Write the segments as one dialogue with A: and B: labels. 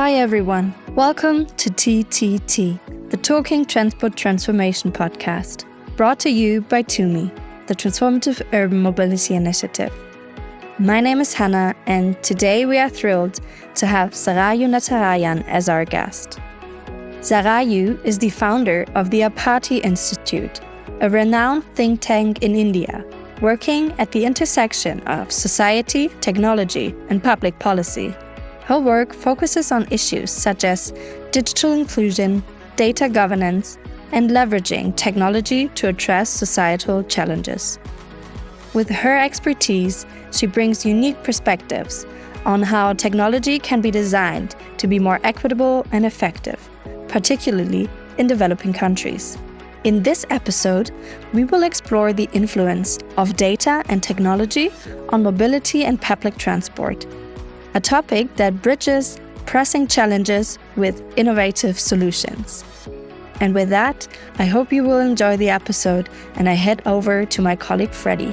A: Hi everyone, welcome to TTT, the Talking Transport Transformation podcast, brought to you by TUMI, the Transformative Urban Mobility Initiative. My name is Hannah, and today we are thrilled to have Sarayu Natarajan as our guest. Sarayu is the founder of the Apati Institute, a renowned think tank in India, working at the intersection of society, technology, and public policy. Her work focuses on issues such as digital inclusion, data governance, and leveraging technology to address societal challenges. With her expertise, she brings unique perspectives on how technology can be designed to be more equitable and effective, particularly in developing countries. In this episode, we will explore the influence of data and technology on mobility and public transport, a topic that bridges pressing challenges with innovative solutions. And with that, I hope you will enjoy the episode, and I head over to my colleague Freddie.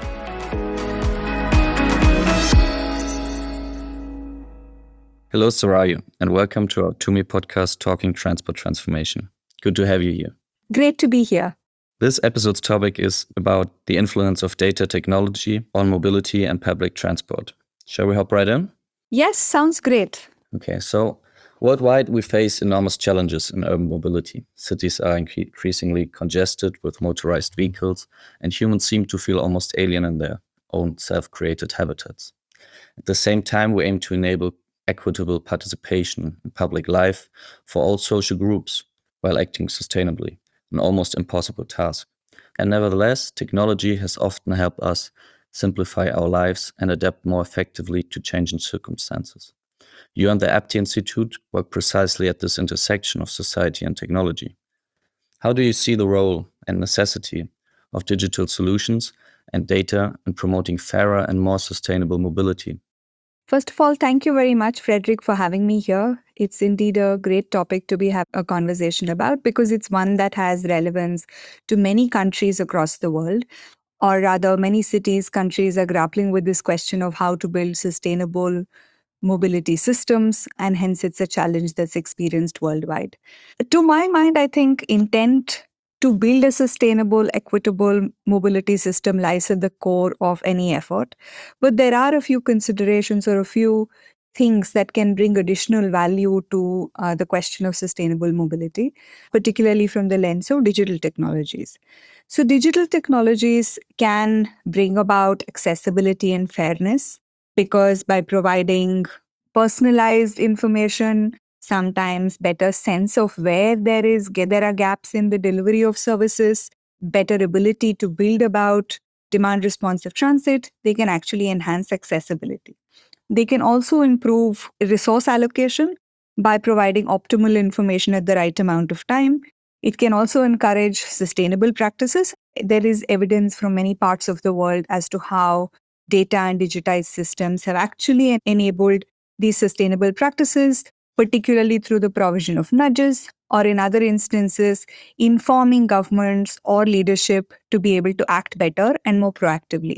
B: Hello, Sarayu, and welcome to our TUMI podcast, Talking Transport Transformation. Good to have you here.
A: Great to be here.
B: This episode's topic is about the influence of data technology on mobility and public transport. Shall we hop right in?
A: Yes, sounds great.
B: Okay, so worldwide we face enormous challenges in urban mobility. Cities are increasingly congested with motorized vehicles, and humans seem to feel almost alien in their own self-created habitats. At the same time, we aim to enable equitable participation in public life for all social groups while acting sustainably, an almost impossible task. And nevertheless, technology has often helped us simplify our lives and adapt more effectively to changing circumstances. You and the Apti Institute work precisely at this intersection of society and technology. How do you see the role and necessity of digital solutions and data in promoting fairer and more sustainable mobility?
C: First of all, thank you very much, Frederick, for having me here. It's indeed a great topic to have a conversation about because it's one that has relevance to many countries across the world. Or rather, many cities, countries are grappling with this question of how to build sustainable mobility systems, and hence it's a challenge that's experienced worldwide. To my mind, I think intent to build a sustainable, equitable mobility system lies at the core of any effort. But there are a few considerations or a few things that can bring additional value to the question of sustainable mobility, particularly from the lens of digital technologies. So digital technologies can bring about accessibility and fairness because by providing personalized information, sometimes better sense of where there are gaps in the delivery of services, better ability to build about demand responsive transit, they can actually enhance accessibility. They can also improve resource allocation by providing optimal information at the right amount of time. It can also encourage sustainable practices. There is evidence from many parts of the world as to how data and digitized systems have actually enabled these sustainable practices, particularly through the provision of nudges, or in other instances, informing governments or leadership to be able to act better and more proactively.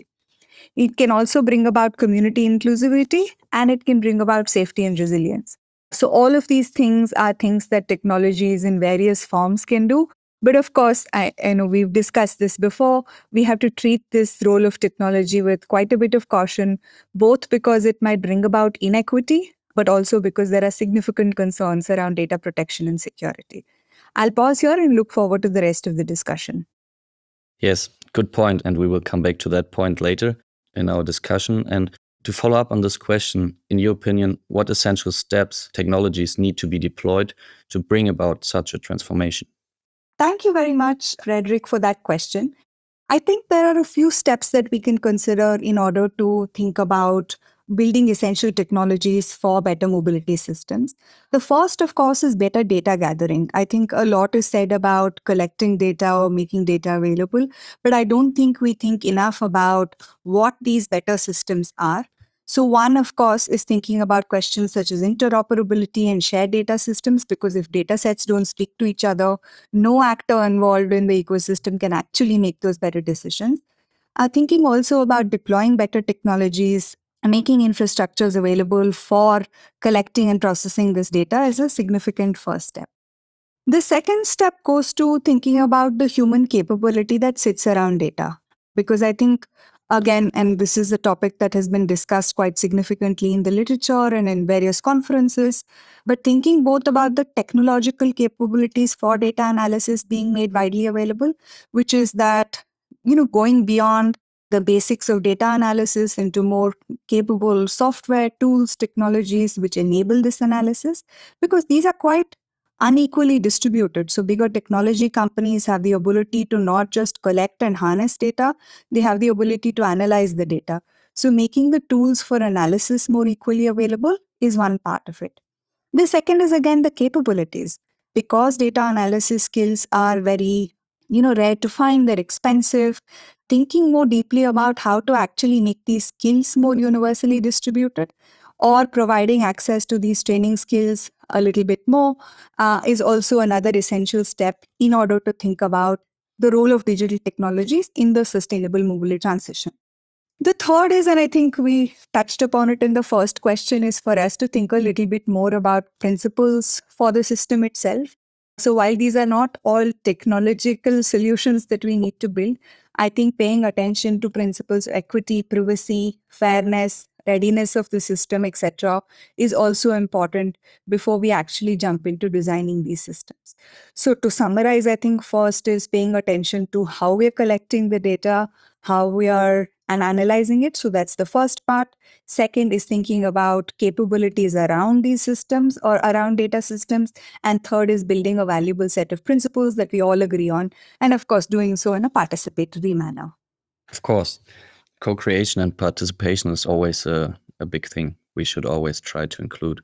C: It can also bring about community inclusivity, and it can bring about safety and resilience. So all of these things are things that technologies in various forms can do. But of course, I know we've discussed this before, we have to treat this role of technology with quite a bit of caution, both because it might bring about inequity, but also because there are significant concerns around data protection and security. I'll pause here and look forward to the rest of the discussion.
B: Yes, good point, and we will come back to that point later in our discussion. And to follow up on this question, in your opinion, what essential steps technologies need to be deployed to bring about such a transformation?
C: Thank you very much, Frederick, for that question. I think there are a few steps that we can consider in order to think about building essential technologies for better mobility systems. The first, of course, is better data gathering. I think a lot is said about collecting data or making data available, but I don't think we think enough about what these better systems are. So one, of course, is thinking about questions such as interoperability and shared data systems, because if data sets don't speak to each other, no actor involved in the ecosystem can actually make those better decisions. Thinking also about deploying better technologies making infrastructures available for collecting and processing this data is a significant first step. The second step goes to thinking about the human capability that sits around data. Because I think, again, and this is a topic that has been discussed quite significantly in the literature and in various conferences, but thinking both about the technological capabilities for data analysis being made widely available, which is that, going beyond the basics of data analysis into more capable software, tools, technologies which enable this analysis, because these are quite unequally distributed. So bigger technology companies have the ability to not just collect and harness data, they have the ability to analyze the data. So making the tools for analysis more equally available is one part of it. The second is again the capabilities. Because data analysis skills are very, rare to find, they're expensive. Thinking more deeply about how to actually make these skills more universally distributed or providing access to these training skills a little bit more is also another essential step in order to think about the role of digital technologies in the sustainable mobility transition. The third is, and I think we touched upon it in the first question, is for us to think a little bit more about principles for the system itself. So while these are not all technological solutions that we need to build, I think paying attention to principles of equity, privacy, fairness, readiness of the system, etc., is also important before we actually jump into designing these systems. So to summarize, I think first is paying attention to how we're collecting the data, how we are and analyzing it. So that's the first part. Second is thinking about capabilities around these systems or around data systems. And third is building a valuable set of principles that we all agree on. And of course, doing so in a participatory manner.
B: Of course, co-creation and participation is always a big thing we should always try to include.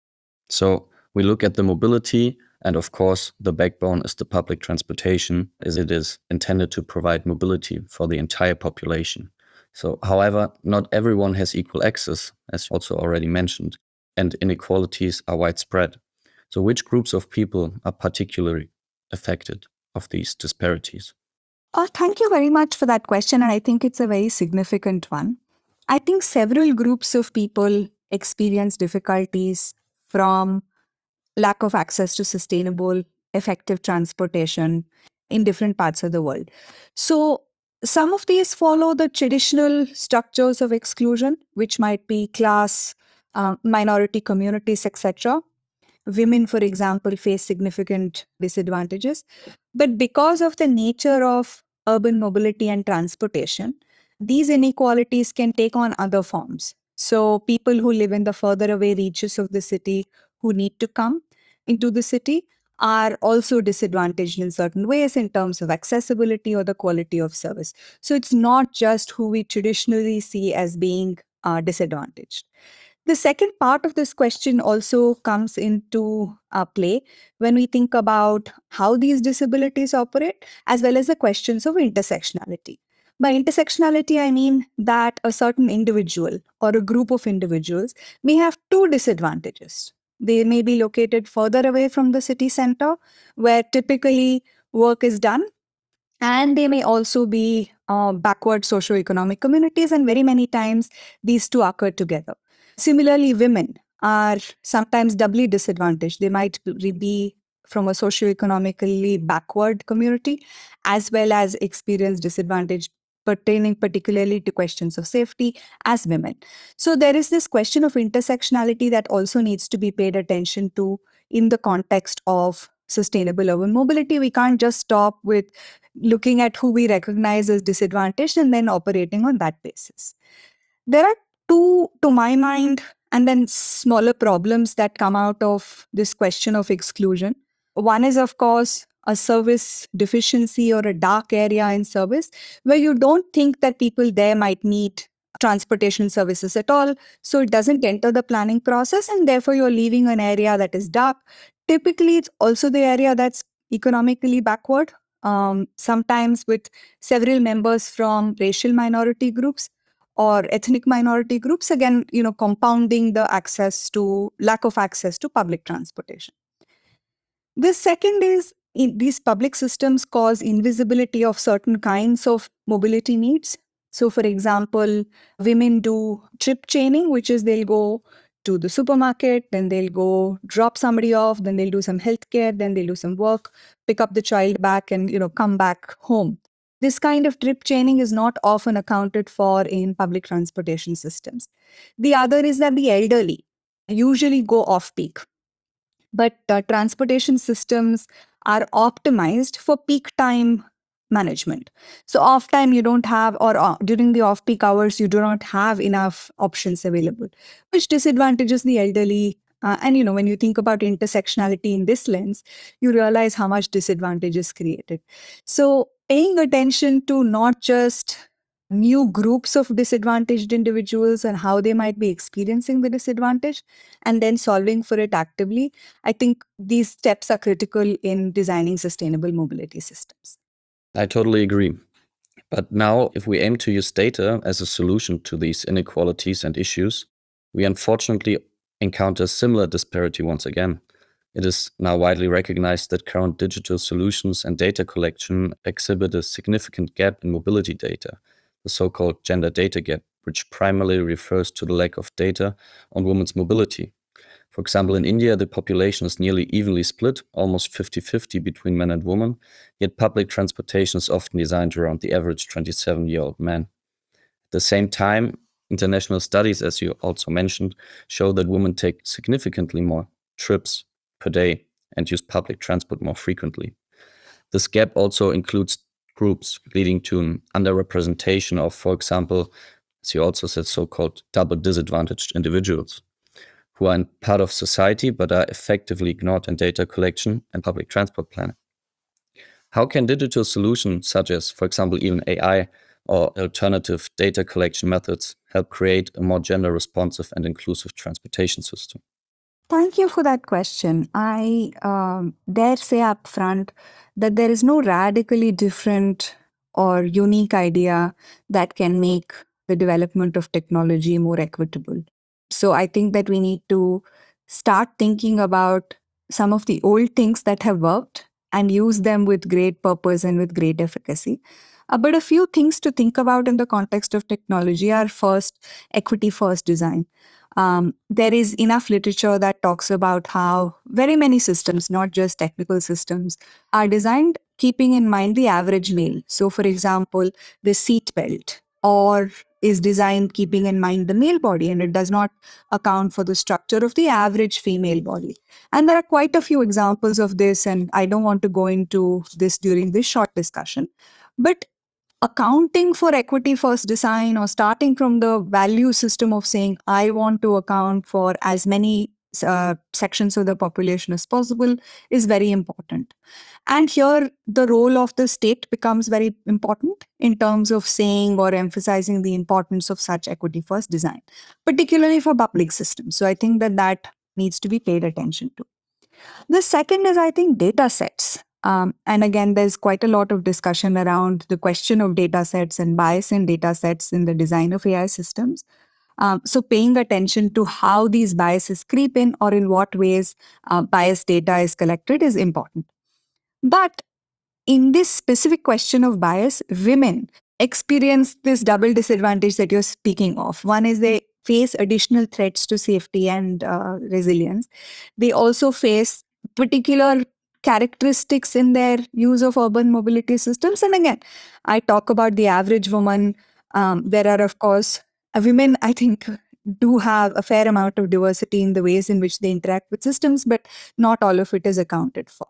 B: So we look at the mobility, and of course, the backbone is the public transportation, as it is intended to provide mobility for the entire population. So, however, not everyone has equal access, as also already mentioned, and inequalities are widespread. So, which groups of people are particularly affected of these disparities?
C: Thank you very much for that question. And I think it's a very significant one. I think several groups of people experience difficulties from lack of access to sustainable, effective transportation in different parts of the world. So, some of these follow the traditional structures of exclusion, which might be class, minority communities, etc. Women, for example, face significant disadvantages. But because of the nature of urban mobility and transportation, these inequalities can take on other forms. So, people who live in the further away reaches of the city who need to come into the city are also disadvantaged in certain ways in terms of accessibility or the quality of service. So, it's not just who we traditionally see as being disadvantaged. The second part of this question also comes into play when we think about how these disabilities operate, as well as the questions of intersectionality. By intersectionality, I mean that a certain individual or a group of individuals may have two disadvantages. They may be located further away from the city center, where typically work is done, and they may also be backward socioeconomic communities, and very many times these two occur together. Similarly, women are sometimes doubly disadvantaged. They might be from a socioeconomically backward community as well as experience disadvantage pertaining particularly to questions of safety as women. So there is this question of intersectionality that also needs to be paid attention to in the context of sustainable urban mobility. We can't just stop with looking at who we recognize as disadvantaged and then operating on that basis. There are two, to my mind, and then smaller problems that come out of this question of exclusion. One is, of course, a service deficiency or a dark area in service where you don't think that people there might need transportation services at all. So it doesn't enter the planning process, and therefore you're leaving an area that is dark. Typically, it's also the area that's economically backward, sometimes with several members from racial minority groups or ethnic minority groups, again, compounding the lack of access to public transportation. The second is these public systems cause invisibility of certain kinds of mobility needs. So, for example, women do trip chaining, which is they'll go to the supermarket, then they'll go drop somebody off, then they'll do some healthcare, then they'll do some work, pick up the child back, and come back home. This kind of trip chaining is not often accounted for in public transportation systems. The other is that the elderly usually go off peak, but transportation systems are optimized for peak time management. So off time you don't have, or during the off peak hours you do not have enough options available, which disadvantages the elderly. And when you think about intersectionality in this lens, you realize how much disadvantage is created. So paying attention to not just new groups of disadvantaged individuals and how they might be experiencing the disadvantage, and then solving for it actively, I think these steps are critical in designing sustainable mobility systems.
B: I totally agree. But now, if we aim to use data as a solution to these inequalities and issues, we unfortunately encounter similar disparity once again. It is now widely recognized that current digital solutions and data collection exhibit a significant gap in mobility data, the so-called gender data gap, which primarily refers to the lack of data on women's mobility. For example, in India, the population is nearly evenly split, almost 50-50 between men and women, yet public transportation is often designed around the average 27-year-old man. At the same time, international studies, as you also mentioned, show that women take significantly more trips per day and use public transport more frequently. This gap also includes groups, leading to an underrepresentation of, for example, as you also said, so-called double disadvantaged individuals, who are part of society but are effectively ignored in data collection and public transport planning. How can digital solutions such as, for example, even AI or alternative data collection methods help create a more gender-responsive and inclusive transportation system?
C: Thank you for that question. I dare say upfront that there is no radically different or unique idea that can make the development of technology more equitable. So I think that we need to start thinking about some of the old things that have worked and use them with great purpose and with great efficacy. But a few things to think about in the context of technology are first, equity first design. There is enough literature that talks about how very many systems, not just technical systems, are designed keeping in mind the average male. So, for example, the seat belt or is designed keeping in mind the male body, and it does not account for the structure of the average female body. And there are quite a few examples of this, and I don't want to go into this during this short discussion. But accounting for equity first design, or starting from the value system of saying, I want to account for as many sections of the population as possible, is very important. And here, the role of the state becomes very important in terms of saying or emphasizing the importance of such equity first design, particularly for public systems. So I think that needs to be paid attention to. The second is, I think, data sets. And again, there's quite a lot of discussion around the question of data sets and bias in data sets in the design of AI systems. So paying attention to how these biases creep in or in what ways biased data is collected is important. But in this specific question of bias, women experience this double disadvantage that you're speaking of. One is they face additional threats to safety and resilience. They also face particular characteristics in their use of urban mobility systems. And again, I talk about the average woman. There are, of course, women, I think, do have a fair amount of diversity in the ways in which they interact with systems, but not all of it is accounted for.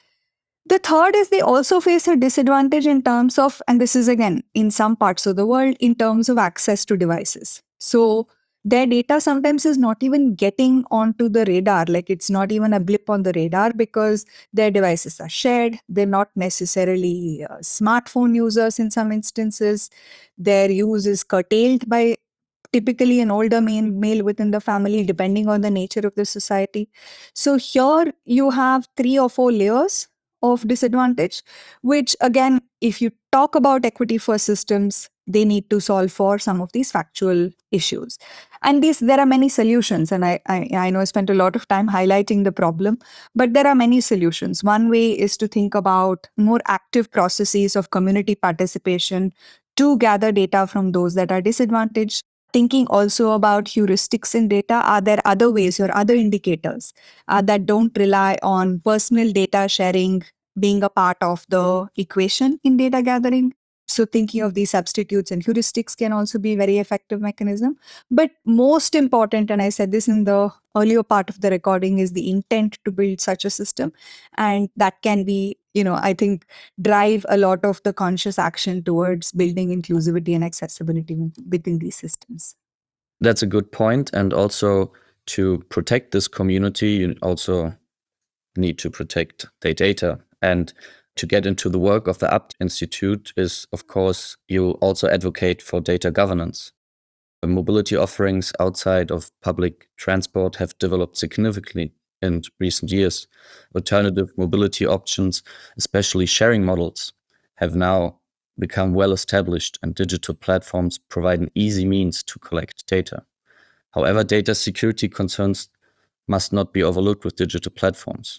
C: The third is they also face a disadvantage in terms of, and this is again in some parts of the world, in terms of access to devices. So their data sometimes is not even getting onto the radar, like it's not even a blip on the radar because their devices are shared. They're not necessarily smartphone users in some instances. Their use is curtailed by typically an older male within the family, depending on the nature of the society. So here you have 3 or 4 layers of disadvantage, which again, if you talk about equity first systems, they need to solve for some of these factual issues. And there are many solutions. And I know I spent a lot of time highlighting the problem, but there are many solutions. One way is to think about more active processes of community participation to gather data from those that are disadvantaged. Thinking also about heuristics in data. Are there other ways or other indicators that don't rely on personal data sharing being a part of the equation in data gathering? So thinking of these substitutes and heuristics can also be a very effective mechanism. But most important, and I said this in the earlier part of the recording, is the intent to build such a system. And that can be, I think, drive a lot of the conscious action towards building inclusivity and accessibility within these systems.
B: That's a good point. And also, to protect this community, you also need to protect their data. And to get into the work of the UPT Institute is, of course, you also advocate for data governance. The mobility offerings outside of public transport have developed significantly in recent years. Alternative mobility options, especially sharing models, have now become well established, and digital platforms provide an easy means to collect data. However, data security concerns must not be overlooked with digital platforms.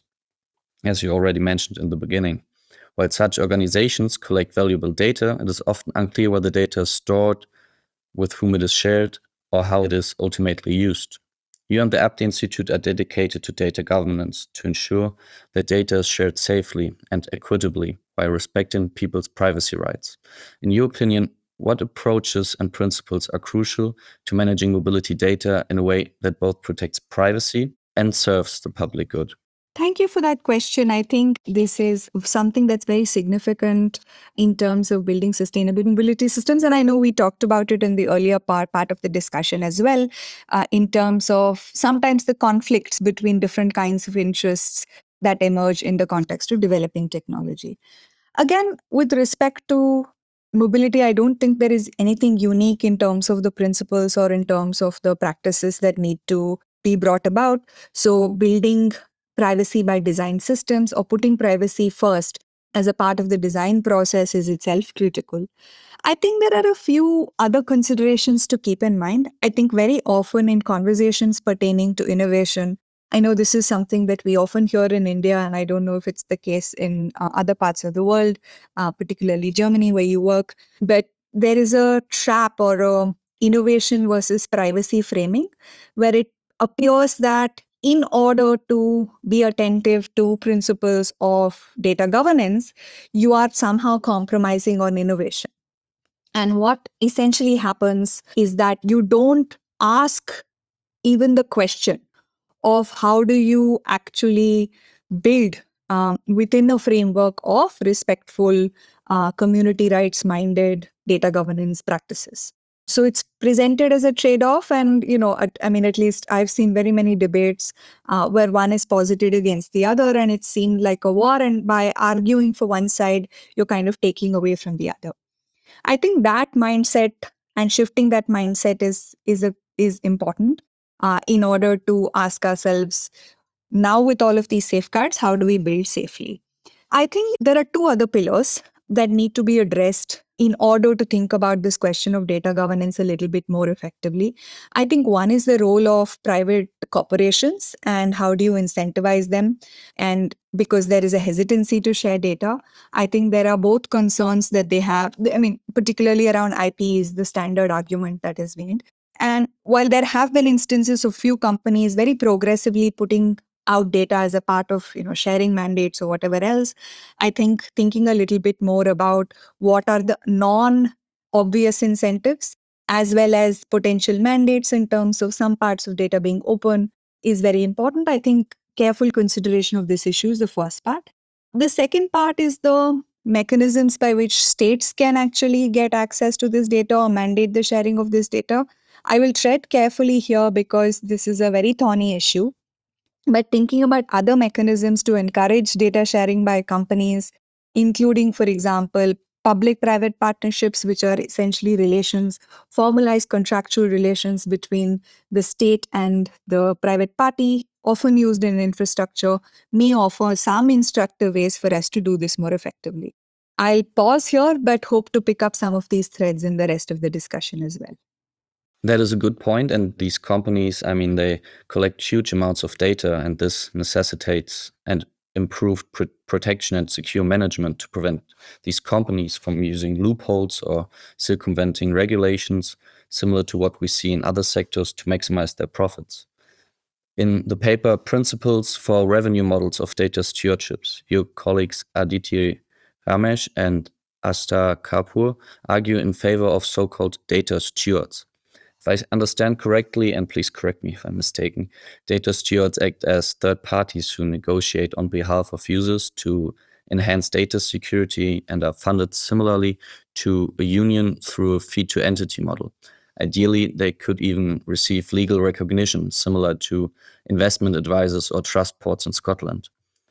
B: As you already mentioned in the beginning, while such organizations collect valuable data, it is often unclear where the data is stored, with whom it is shared, or how it is ultimately used. You and the UPT Institute are dedicated to data governance to ensure that data is shared safely and equitably while respecting people's privacy rights. In your opinion, what approaches and principles are crucial to managing mobility data in a way that both protects privacy and serves the public good?
C: Thank you for that question. I think this is something that's very significant in terms of building sustainable mobility systems. And I know we talked about it in the earlier part of the discussion as well, in terms of sometimes the conflicts between different kinds of interests that emerge in the context of developing technology. Again, with respect to mobility, I don't think there is anything unique in terms of the principles or in terms of the practices that need to be brought about. So, building privacy by design systems or putting privacy first as a part of the design process is itself critical. I think there are a few other considerations to keep in mind. I think very often in conversations pertaining to innovation, I know this is something that we often hear in India, and I don't know if it's the case in other parts of the world, particularly Germany, where you work. But there is a trap or a innovation versus privacy framing, where it appears that in order to be attentive to principles of data governance, you are somehow compromising on innovation. And what essentially happens is that you don't ask even the question of how do you actually build within a framework of respectful, community rights minded data governance practices. So it's presented as a trade off. And, at least I've seen very many debates where one is posited against the other, and it seemed like a war. And by arguing for one side, you're kind of taking away from the other. I think that mindset and shifting that mindset is important in order to ask ourselves, now with all of these safeguards, how do we build safely? I think there are two other pillars that need to be addressed in order to think about this question of data governance a little bit more effectively. I think one is the role of private corporations and how do you incentivize them. And because there is a hesitancy to share data, I think there are both concerns that they have. I mean, particularly around IP is the standard argument that is made. And while there have been instances of few companies very progressively putting out data as a part of sharing mandates or whatever else, I think thinking a little bit more about what are the non obvious incentives as well as potential mandates in terms of some parts of data being open is very important. I think careful consideration of this issue is the first part. The second part is the mechanisms by which states can actually get access to this data or mandate the sharing of this data. I will tread carefully here because this is a very thorny issue. But thinking about other mechanisms to encourage data sharing by companies, including, for example, public private partnerships, which are essentially relations, formalized contractual relations between the state and the private party, often used in infrastructure, may offer some instructive ways for us to do this more effectively. I'll pause here, but hope to pick up some of these threads in the rest of the discussion as well.
B: That is a good point. And these companies, they collect huge amounts of data, and this necessitates and improved protection and secure management to prevent these companies from using loopholes or circumventing regulations, similar to what we see in other sectors to maximize their profits. In the paper Principles for Revenue Models of Data Stewardships, your colleagues Aditi Ramesh and Asta Kapoor argue in favor of so-called data stewards. If I understand correctly, and please correct me if I'm mistaken, data stewards act as third parties who negotiate on behalf of users to enhance data security and are funded similarly to a union through a fee-to-entity model. Ideally, they could even receive legal recognition similar to investment advisors or trust boards in Scotland.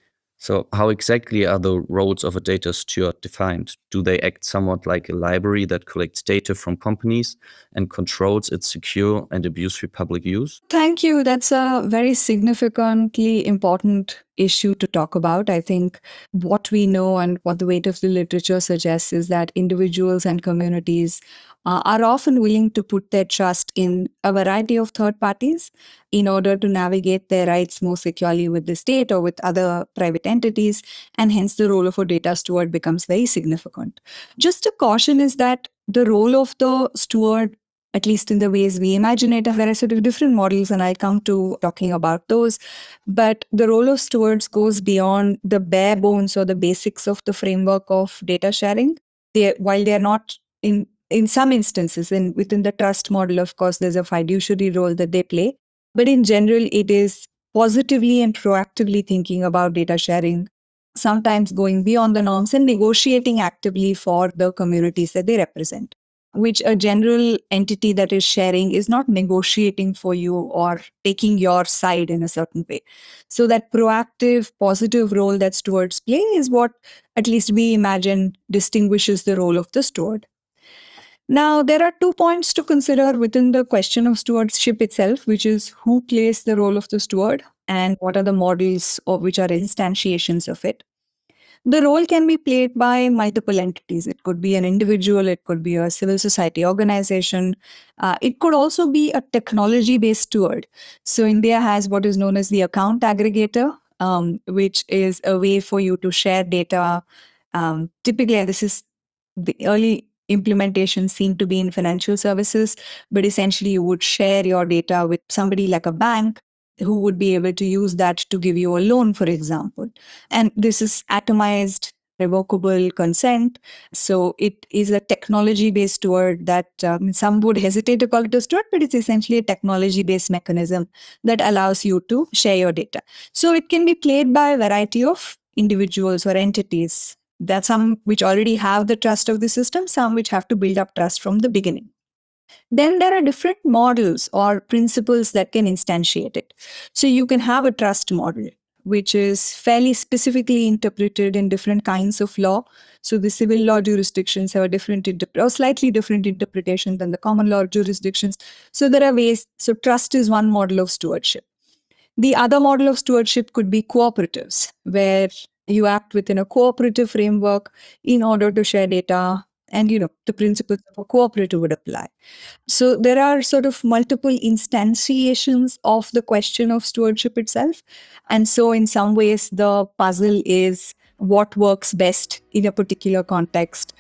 B: So how exactly are the roles of a data steward defined? Do they act somewhat like a library that collects data from companies and controls its secure and abuse-free public use?
C: Thank you. That's a very significantly important issue to talk about. I think what we know and what the weight of the literature suggests is that individuals and communities are often willing to put their trust in a variety of third parties in order to navigate their rights more securely with the state or with other private entities. And hence the role of a data steward becomes very significant. Just a caution is that the role of the steward, at least in the ways we imagine it, there are sort of different models, and I'll come to talking about those. But the role of stewards goes beyond the bare bones or the basics of the framework of data sharing. While they're not in some instances, and within the trust model, of course, there's a fiduciary role that they play. But in general, it is positively and proactively thinking about data sharing, sometimes going beyond the norms and negotiating actively for the communities that they represent, which a general entity that is sharing is not negotiating for you or taking your side in a certain way. So that proactive, positive role that stewards play is what at least we imagine distinguishes the role of the steward. Now, there are 2 points to consider within the question of stewardship itself, which is who plays the role of the steward and what are the models of which are instantiations of it. The role can be played by multiple entities. It could be an individual, it could be a civil society organization. It could also be a technology-based steward. So India has what is known as the account aggregator, which is a way for you to share data. Typically, and this is the early implementation seem to be in financial services, but essentially you would share your data with somebody like a bank who would be able to use that to give you a loan, for example. And this is atomized, revocable consent. So it is a technology-based steward that some would hesitate to call it a steward, but it's essentially a technology-based mechanism that allows you to share your data. So it can be played by a variety of individuals or entities. There are some which already have the trust of the system, some which have to build up trust from the beginning. Then there are different models or principles that can instantiate it. So you can have a trust model, which is fairly specifically interpreted in different kinds of law. So the civil law jurisdictions have a different or slightly different interpretation than the common law jurisdictions. So there are ways. So trust is one model of stewardship. The other model of stewardship could be cooperatives, where you act within a cooperative framework in order to share data, and the principles of a cooperative would apply. So there are sort of multiple instantiations of the question of stewardship itself. And so in some ways, the puzzle is what works best in a particular context,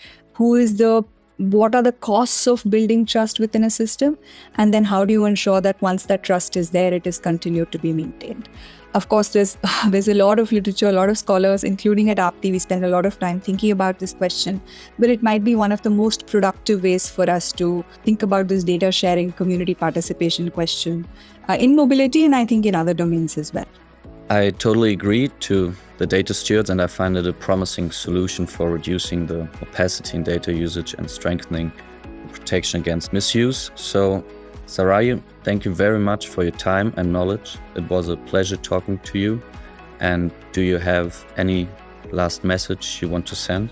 C: what are the costs of building trust within a system, and then how do you ensure that once that trust is there, it is continued to be maintained. Of course, there's a lot of literature, a lot of scholars, including at AAPTI, we spend a lot of time thinking about this question, but it might be one of the most productive ways for us to think about this data sharing, community participation question in mobility, and I think in other domains as well.
B: I totally agree to the data stewards, and I find it a promising solution for reducing the opacity in data usage and strengthening the protection against misuse. So, Sarayu, thank you very much for your time and knowledge. It was a pleasure talking to you. And do you have any last message you want to send?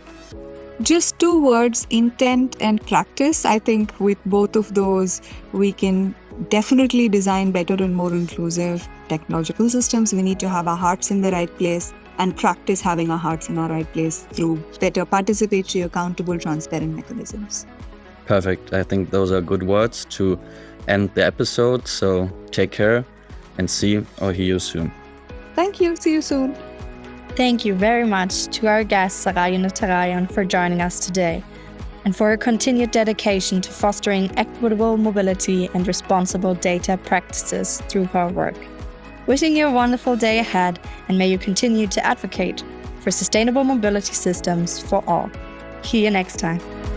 C: Just 2 words, intent and practice. I think with both of those, we can definitely design better and more inclusive technological systems. We need to have our hearts in the right place and practice having our hearts in our right place through better participatory, accountable, transparent mechanisms.
B: Perfect. I think those are good words to end the episode. So take care and see or hear you soon.
C: Thank you. See you soon.
A: Thank you very much to our guest Saraya Natarajan for joining us today and for her continued dedication to fostering equitable mobility and responsible data practices through her work. Wishing you a wonderful day ahead, and may you continue to advocate for sustainable mobility systems for all. See you next time.